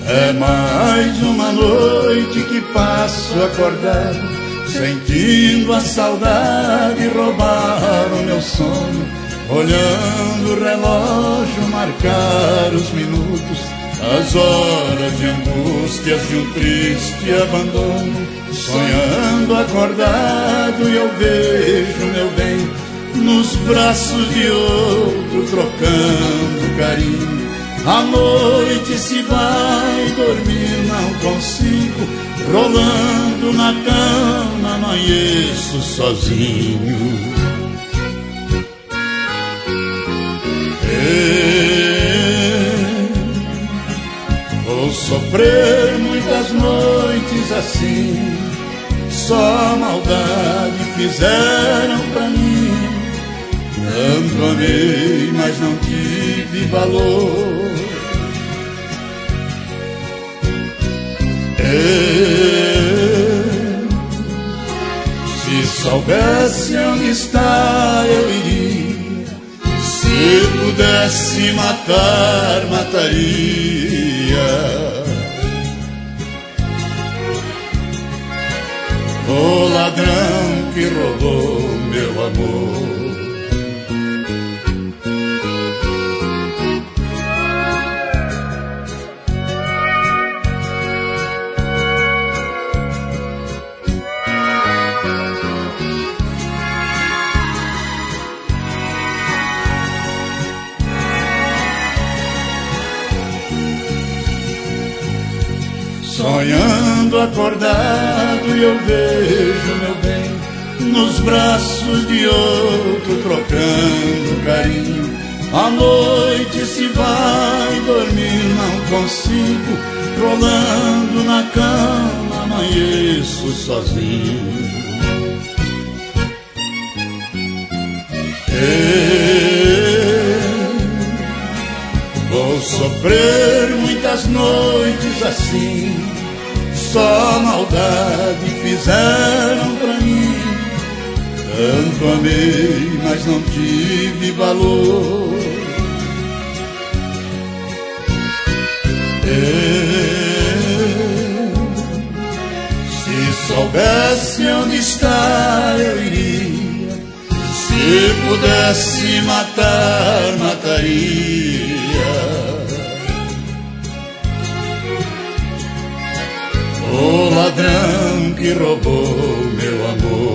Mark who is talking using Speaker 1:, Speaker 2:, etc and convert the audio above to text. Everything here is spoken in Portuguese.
Speaker 1: É mais uma noite que passo acordado, sentindo a saudade roubar o meu sono, olhando o relógio marcar os minutos, as horas de angústias de um triste abandono. Sonhando acordado eu vejo meu bem nos braços de outro, trocando carinho. A noite se vai, dormir não consigo, rolando na cama amanheço sozinho. Vou sofrer muitas noites assim, só maldade fizeram pra mim. Tanto amei, mas não tive valor. Se soubesse onde está eu iria, se pudesse matar, mataria. O ladrão que roubou meu amor. Sonhando acordado eu vejo meu bem nos braços de outro, trocando carinho. A noite se vai, dormir não consigo, rolando na cama amanheço sozinho. Vou sofrer muitas noites assim, só maldade fizeram pra mim. Tanto amei, mas não tive valor. Se soubesse onde está eu iria, se pudesse matar, mataria. O ladrão que roubou meu amor.